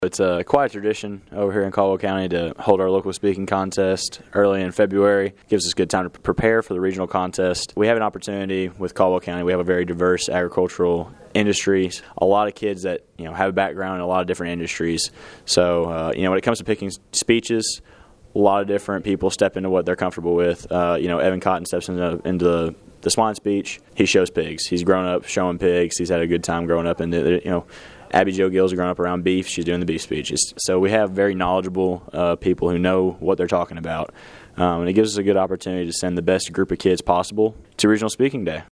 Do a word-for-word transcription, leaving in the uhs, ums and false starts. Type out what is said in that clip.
It's a quiet tradition over here in Caldwell County to hold our local speaking contest early in February. It gives us good time to prepare for the regional contest. We have an opportunity with Caldwell County. We have a very diverse agricultural industry. A lot of kids that you know have a background in a lot of different industries. So uh, you know when it comes to picking speeches, a lot of different people step into what they're comfortable with. Uh, you know Evan Cotton steps into, into the, the swine speech. He shows pigs. He's grown up showing pigs. He's had a good time growing up in the, you know. Abby Jo Gills has grown up around beef. She's doing the beef speeches. So we have very knowledgeable uh, people who know what they're talking about. Um, and it gives us a good opportunity to send the best group of kids possible to Regional Speaking Day.